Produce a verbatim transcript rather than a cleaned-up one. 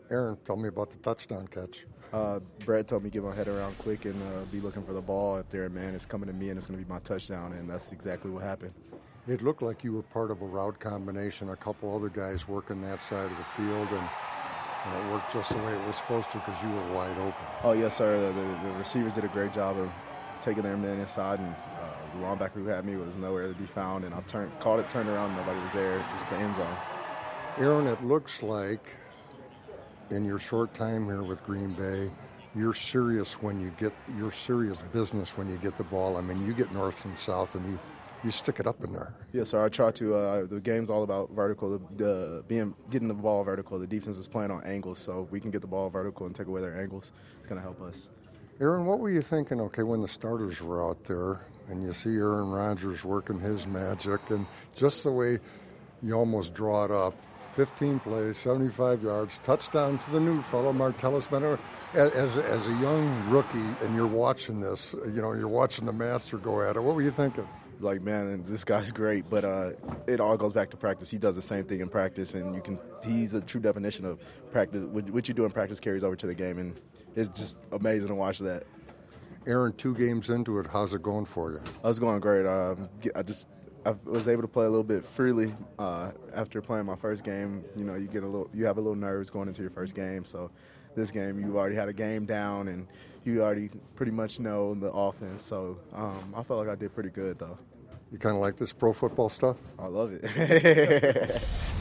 Aaron, tell me about the touchdown catch. Uh, Brett told me to get my head around quick and uh, be looking for the ball up there, man. It's coming to me, and it's going to be my touchdown, and that's exactly what happened. It looked like you were part of a route combination, a couple other guys working that side of the field, and, and it worked just the way it was supposed to because you were wide open. Oh, yes, sir. The, the, the receivers did a great job of taking their men inside, and uh, the linebacker who had me was nowhere to be found, and I turned, called it, turned around, nobody was there, just the end zone. Aaron, it looks like in your short time here with Green Bay, you're serious when you get you're serious business when you get the ball. I mean, you get north and south, and you, you stick it up in there. Yes, sir. I try to. Uh, the game's all about vertical. The being getting the ball vertical. The defense is playing on angles, so if we can get the ball vertical and take away their angles, it's going to help us. Aaron, what were you thinking? Okay, when the starters were out there, and you see Aaron Rodgers working his magic, and just the way you almost draw it up. fifteen plays, seventy-five yards, touchdown to the new fellow, Martellus Bennett. As, as a young rookie, and you're watching this, you know, you're watching the master go at it. What were you thinking? Like, man, this guy's great, but uh, it all goes back to practice. He does the same thing in practice, and you can. He's a true definition of practice. What you do in practice carries over to the game, and it's just amazing to watch that. Aaron, two games into it, how's it going for you? I was going great. Um, I just. I was able to play a little bit freely uh, after playing my first game. You know, you get a little, you have a little nerves going into your first game. So, this game, you already had a game down, and you already pretty much know the offense. So, um, I felt like I did pretty good, though. You kind of like this pro football stuff? I love it.